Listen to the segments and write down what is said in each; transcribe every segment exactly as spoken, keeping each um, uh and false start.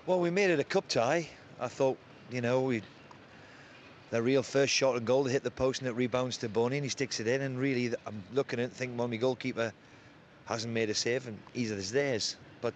Well, we made it a cup tie. I thought, you know, we the real first shot and goal to hit the post and it rebounds to Boney and he sticks it in. And really, I'm looking at it and thinking, well, my goalkeeper hasn't made a save and either is theirs. But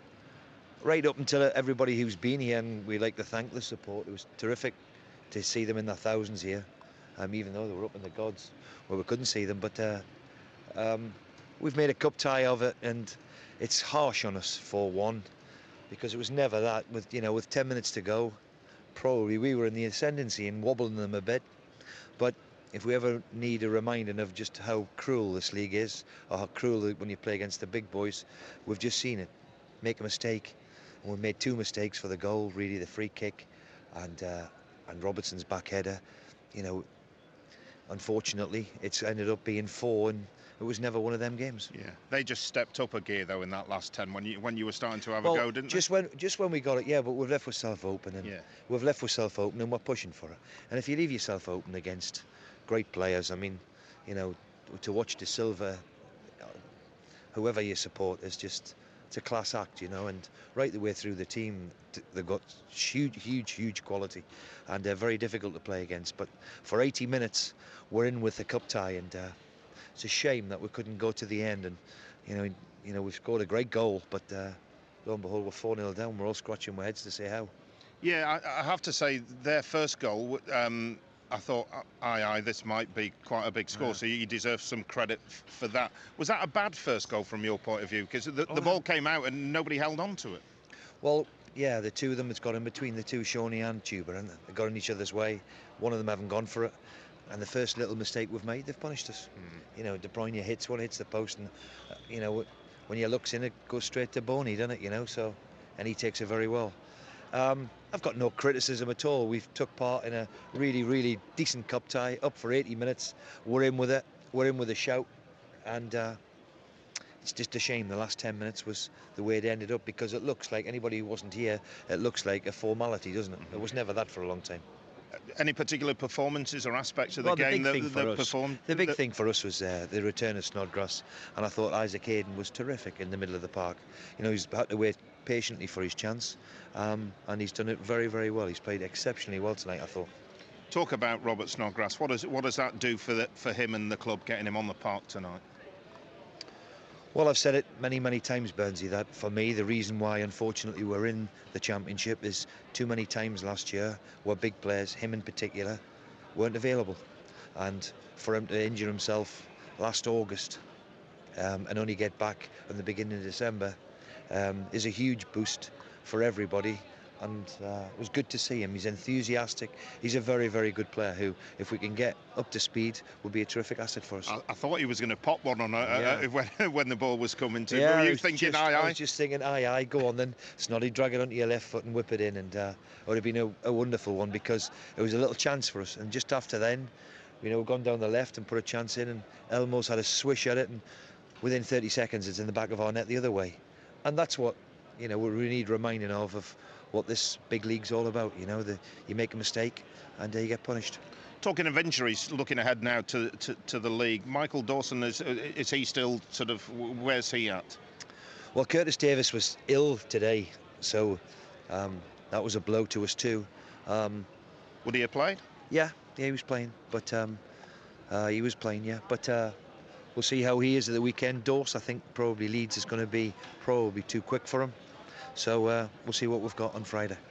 right up until everybody who's been here, and we like to thank the support. It was terrific to see them in their thousands here, um, even though they were up in the gods where we couldn't see them. But uh, um, we've made a cup tie of it, and it's harsh on us four one because it was never that. With you know, with ten minutes to go, probably we were in the ascendancy and wobbling them a bit. But if we ever need a reminding of just how cruel this league is, or how cruel when you play against the big boys, we've just seen it. Make a mistake, and we made two mistakes for the goal. Really, the free kick, and uh, and Robertson's back header. You know, unfortunately, it's ended up being four, and it was never one of them games. Yeah, they just stepped up a gear though in that last ten when you when you were starting to have well, a go, didn't just they? when just when we got it, yeah. But we've left ourselves open, and Yeah. we've left ourselves open, and we're pushing for it. And if you leave yourself open against great players, I mean, you know, to watch De Silva, whoever you support, is just. It's a class act, you know, and right the way through the team, they've got huge, huge, huge quality, and they're very difficult to play against. But for eighty minutes, we're in with the cup tie, and uh, it's a shame that we couldn't go to the end. And you know, you know, we've scored a great goal, but uh, lo and behold, we're four nil down. We're all scratching our heads to say how. Yeah, I, I have to say their first goal. Um, I thought, aye, aye, this might be quite a big score, yeah. So you deserve some credit for that. Was that a bad first goal from your point of view? Because the, oh, the ball came out and nobody held on to it. Well, yeah, the two of them, it's got in between the two, Shawnee and Tuber, and they got in each other's way. One of them haven't gone for it. And the first little mistake we've made, they've punished us. Mm. You know, De Bruyne hits one, hits the post, and, uh, you know, when you looks in, it goes straight to Boney, doesn't it, you know, so, and he takes it very well. Um, I've got no criticism at all. We've took part in a really, really decent cup tie, up for eighty minutes. We're in with it. We're in with a shout. And uh, it's just a shame the last ten minutes was the way it ended up, because it looks like, anybody who wasn't here, it looks like a formality, doesn't it? Mm-hmm. It was never that for a long time. Any particular performances or aspects of the well, game the that, that us, performed? The big thing for us was uh, the return of Snodgrass, and I thought Isaac Hayden was terrific in the middle of the park. You know, he's had to wait patiently for his chance, um, and he's done it very, very well. He's played exceptionally well tonight, I thought. Talk about Robert Snodgrass. What does what does that do for the, for him and the club, getting him on the park tonight? Well, I've said it many, many times, Burnsy, that for me, the reason why, unfortunately, we're in the Championship is too many times last year where big players, him in particular, weren't available. And for him to injure himself last August um, and only get back in the beginning of December um, is a huge boost for everybody. And uh, it was good to see him. He's enthusiastic. He's a very, very good player who, if we can get up to speed, would be a terrific asset for us. I, I thought he was going to pop one on a, yeah. uh, when, when the ball was coming to. Yeah, Were you thinking, just, aye, aye? I was just thinking, aye, aye, go on then. Snoddy, drag it onto your left foot and whip it in. And uh, it would have been a, a wonderful one, because it was a little chance for us. And just after then, you know, we've gone down the left and put a chance in, and Elmo's had a swish at it, and within thirty seconds, it's in the back of our net the other way. And that's what, you know, we need reminding of, of what this big league's all about. You know, the, you make a mistake and uh, you get punished. Talking of injuries, looking ahead now to, to, to the league, Michael Dawson, is is he still sort of, where's he at? Well, Curtis Davis was ill today, so um, that was a blow to us too. Um, Would he have played? Yeah, yeah, he was playing, but um, uh, he was playing, yeah. But uh, we'll see how he is at the weekend. Dawes, I think probably Leeds is going to be probably too quick for him. So uh, we'll see what we've got on Friday.